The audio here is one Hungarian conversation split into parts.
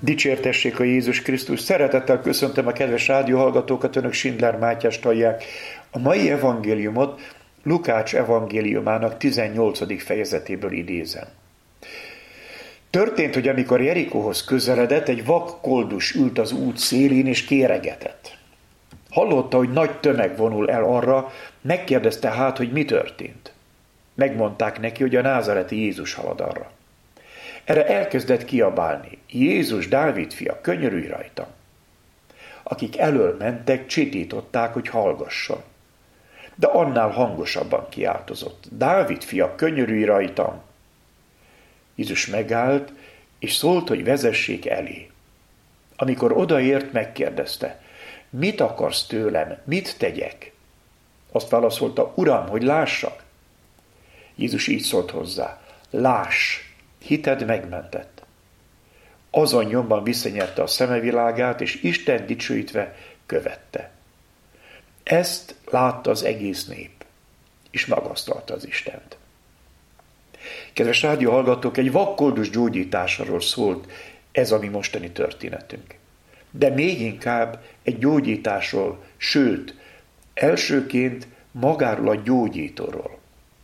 Dicsértessék a Jézus Krisztus! Szeretettel köszöntöm a kedves rádióhallgatókat, önök Schindler Mátyást hallják. A mai evangéliumot Lukács evangéliumának 18. fejezetéből idézem. Történt, hogy amikor Jerikóhoz közeledett, egy vak koldus ült az út szélén és kéregetett. Hallotta, hogy nagy tömeg vonul el arra, megkérdezte hát, hogy mi történt. Megmondták neki, hogy a názareti Jézus halad arra. Erre elkezdett kiabálni: Jézus, Dávid fia, könyörülj rajtam! Akik elől mentek, csitították, hogy hallgasson. De annál hangosabban kiáltozott: Dávid fia, könyörülj rajtam! Jézus megállt, és szólt, hogy vezessék elé. Amikor odaért, megkérdezte: mit akarsz tőlem, mit tegyek? Azt válaszolta: Uram, hogy lássak. Jézus így szólt hozzá: láss, hited megmentett. Azon nyomban visszanyerte a szemevilágát, és Isten dicsőítve követte. Ezt látta az egész nép, és magasztalta az Istent. Kedves rádióhallgatók, egy vakkoldus gyógyításáról szólt ez a mi mostani történetünk. De még inkább egy gyógyításról, sőt, elsőként magáról a gyógyítóról.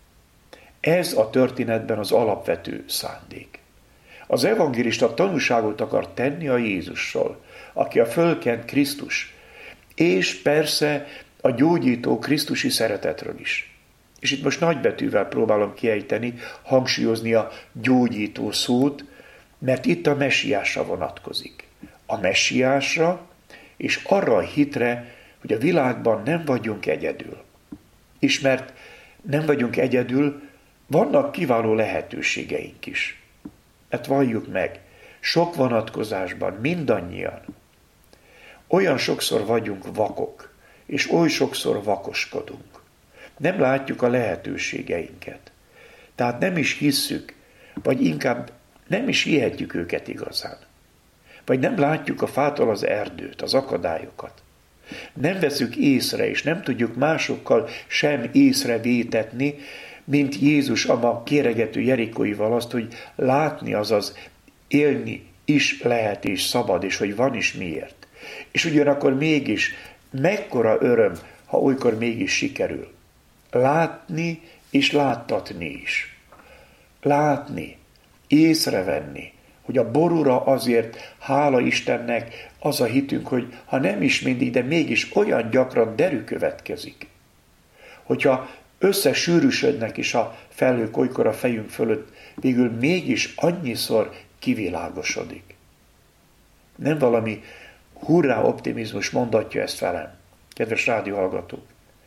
Ez a történetben az alapvető szándék. Az evangélista tanúságot akar tenni a Jézusról, aki a fölkent Krisztus, és persze a gyógyító krisztusi szeretetről is. És itt most nagybetűvel próbálom kiejteni, hangsúlyozni a gyógyító szót, mert itt a messiásra vonatkozik. A messiásra és arra a hitre, hogy a világban nem vagyunk egyedül. És mert nem vagyunk egyedül, vannak kiváló lehetőségeink is. Mert valljuk meg, sok vonatkozásban mindannyian olyan sokszor vagyunk vakok, és oly sokszor vakoskodunk. Nem látjuk a lehetőségeinket. Tehát nem is hisszük, vagy inkább nem is hihetjük őket igazán. Vagy nem látjuk a fától az erdőt, az akadályokat. Nem veszük észre, és nem tudjuk másokkal sem észrevétetni, mint Jézus a ma kéregető Jerikóival azt, hogy látni, azaz élni is lehet és szabad, és hogy van is miért. És ugyanakkor mégis mekkora öröm, ha olykor mégis sikerül. Látni és láttatni is. Látni, észrevenni, hogy a borúra azért, hála Istennek, az a hitünk, hogy ha nem is mindig, de mégis olyan gyakran derű következik. Hogyha összesűrűsödnek is a felhők olykor a fejünk fölött, végül mégis annyiszor kivilágosodik. Nem valami hurrá optimizmus mondatja ezt velem, kedves rádióhallgatók.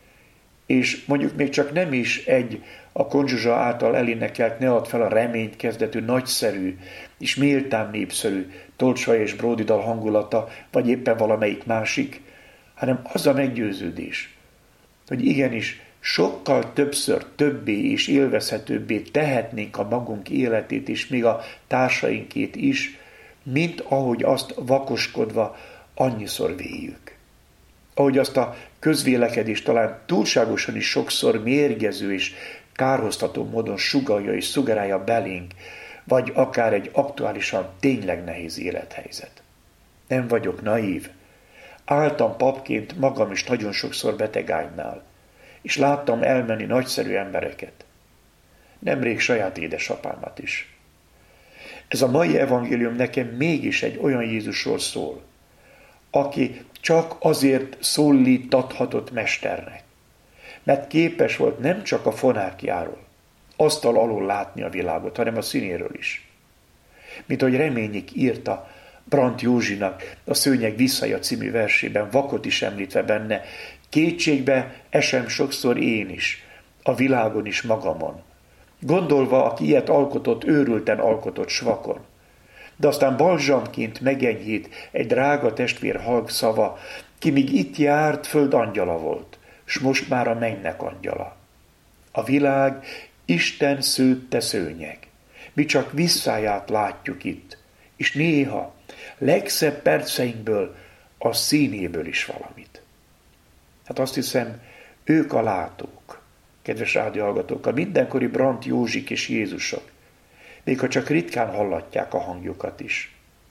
És mondjuk még csak nem is egy a Konzsuzsa által elénekelt Ne add fel a reményt kezdetű nagyszerű és méltán népszerű Tolstoj és Bródi dal hangulata, vagy éppen valamelyik másik, hanem az a meggyőződés, hogy igenis sokkal többször többé és élvezhetőbbé tehetnénk a magunk életét és még a társainkét is, mint ahogy azt vakoskodva annyiszor véljük. Ahogy azt a közvélekedés talán túlságosan is sokszor mérgező és kárhoztató módon sugallja és szugerálja belénk, vagy akár egy aktuálisan tényleg nehéz élethelyzet. Nem vagyok naív. Álltam papként magam is nagyon sokszor betegágynál, és láttam elmenni nagyszerű embereket. Nemrég saját édesapámat is. Ez a mai evangélium nekem mégis egy olyan Jézusról szól, aki csak azért szólítathatott mesternek, mert képes volt nem csak a fonákjáról, asztal alól látni a világot, hanem a színéről is. Mint ahogy Reményik írta Brant Józsinak a Szőnyeg Visszaja című versében, vakot is említve benne: kétségbe esem sokszor én is, a világon is magamon, gondolva, aki ilyet alkotott, őrülten alkotott s vakon. De aztán balzsamként megenyhít egy drága testvér halk szava, ki míg itt járt, föld angyala volt, s most már a mennynek angyala. A világ Isten szőtte szőnyeg, mi csak visszáját látjuk itt, és néha legszebb perceinkből a színéből is valamit. Hát azt hiszem, ők a látók, kedves rádióhallgatók, a mindenkori Brant Józsik és Jézusok, még ha csak ritkán hallatják a hangjukat is.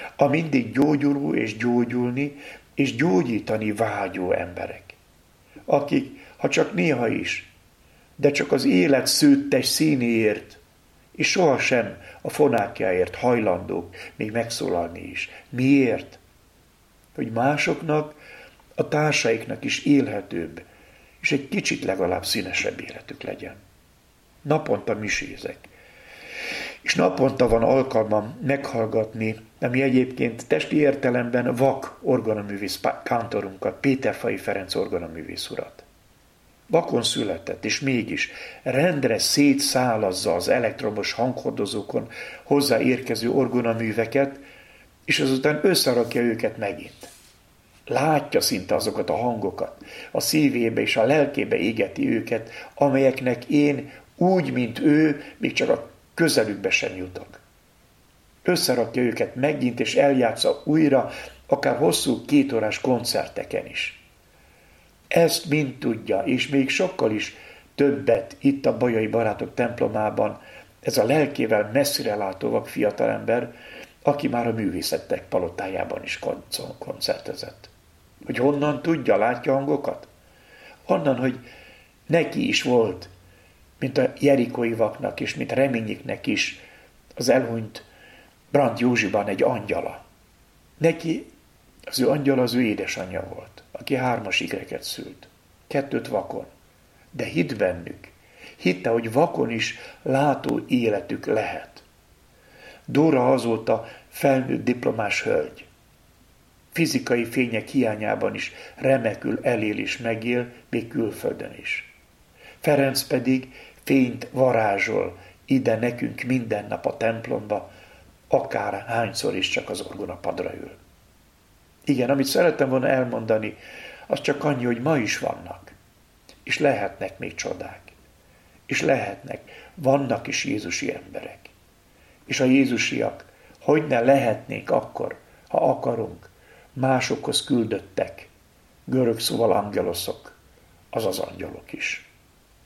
a mindig gyógyuló és gyógyulni és gyógyítani vágyó emberek, akik, ha csak néha is, de csak az élet szőttes színéért, és sohasem a fonákjáért hajlandók még megszólalni is. Miért? Hogy másoknak, a társaiknak is élhetőbb, és egy kicsit legalább színesebb életük legyen. Naponta misézek. És naponta van alkalmam meghallgatni, ami egyébként testi értelemben vak orgonaművész kántorunkat, Péterfai Ferenc orgonaművész urat. Vakon született, és mégis rendre szétszálazza az elektromos hanghordozókon hozzáérkező orgonaműveket, és azután összerakja őket megint. Látja szinte azokat a hangokat, a szívébe és a lelkébe égeti őket, amelyeknek én úgy, mint ő, még csak a közelükbe sem jutok. Összerakja őket megint, és eljátsza újra, akár hosszú 2 órás koncerteken is. Ezt mind tudja, és még sokkal is többet itt a Bajai Barátok templomában, ez a lelkével messzire látó fiatalember, aki már a művészettek palotájában is koncertezett. Hogy honnan tudja, látja hangokat? Onnan, hogy neki is volt, mint a jerikói vaknak és mint Reményiknek is az elhunyt Brand Józsiban egy angyala. Neki az ő angyala az ő édesanyja volt, aki 3 ikreket szült, 2 vakon. De hitt bennük. Hitte, hogy vakon is látó életük lehet. Dóra azóta felnőtt diplomás hölgy. Fizikai fények hiányában is remekül elél és megél, még külföldön is. Ferenc pedig fényt varázsol ide nekünk minden nap a templomba, akár hányszor is csak az orgonapadra ül. Igen, amit szerettem volna elmondani, az csak annyi, hogy ma is vannak, és lehetnek még csodák, és vannak is jézusi emberek. És a jézusiak, hogy ne lehetnénk akkor, ha akarunk, másokhoz küldöttek, görög szóval angeloszok, azaz angyalok is.